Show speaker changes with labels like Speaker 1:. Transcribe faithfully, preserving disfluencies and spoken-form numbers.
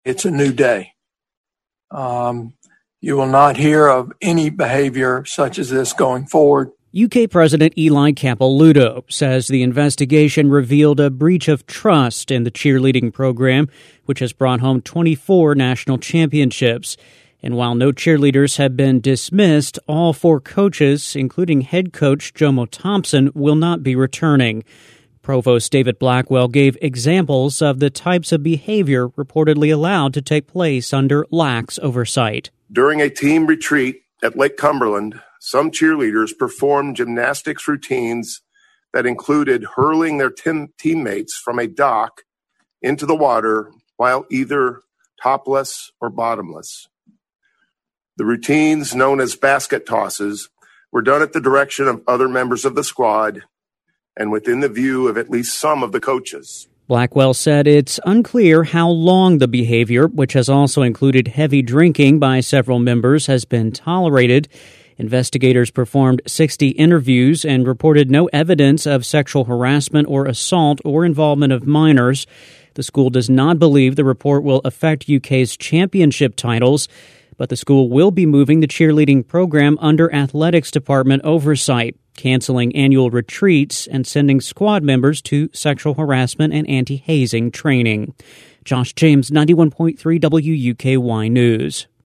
Speaker 1: It's a new day. Um, you will not hear of any behavior such as this going forward.
Speaker 2: U K President Eli Capilouto says the investigation revealed a breach of trust in the cheerleading program, which has brought home twenty-four national championships. And while no cheerleaders have been dismissed, all four coaches, including head coach Jomo Thompson, will not be returning. Provost David Blackwell gave examples of the types of behavior reportedly allowed to take place under lax oversight.
Speaker 3: During a team retreat at Lake Cumberland, some cheerleaders performed gymnastics routines that included hurling their team- teammates from a dock into the water while either topless or bottomless. The routines, known as basket tosses, were done at the direction of other members of the squad and within the view of at least some of the coaches.
Speaker 2: Blackwell said it's unclear how long the behavior, which has also included heavy drinking by several members, has been tolerated. Investigators performed sixty interviews and reported no evidence of sexual harassment or assault or involvement of minors. The school does not believe the report will affect U K's championship titles, but the school will be moving the cheerleading program under athletics department oversight, canceling annual retreats and sending squad members to sexual harassment and anti-hazing training. Josh James, ninety-one point three W U K Y News.